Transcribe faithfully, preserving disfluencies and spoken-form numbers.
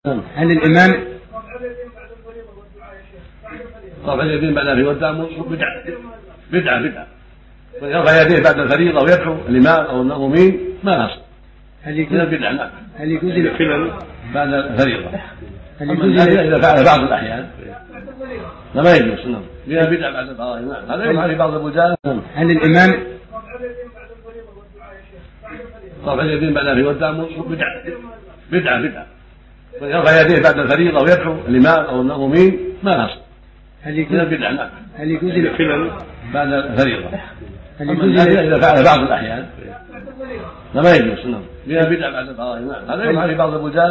هل الإمام رفع اليدين بعد الفريضة بدعة بدعة بدعة يرفع يديه بعد الفريضة ويدعو الإمام أو المأمومين ما أصل هل يجوز البدعة نعم هل يجوز الفعل بعد الفريضة هل يجوز إذا فعل بعض الأحيان ما يجوز نعم فيها بدعة بعد الفرائض نعم هذا يفعل في بعض البلدان. هل الإمام رفع اليدين بعد الفريضة بدعة بدعة بدعة يرفع يديه بعد الفريضة ويدعو الإمام أو المأمومين ما أصل هل يجوز البدعة نعم هل يجوز الفعل بعد الفريضة هل يجوز إذا فعل بعض الأحيان ما يجوز نعم فيها بدعة بعد الفرائض نعم هذا يفعل في بعض البلدان.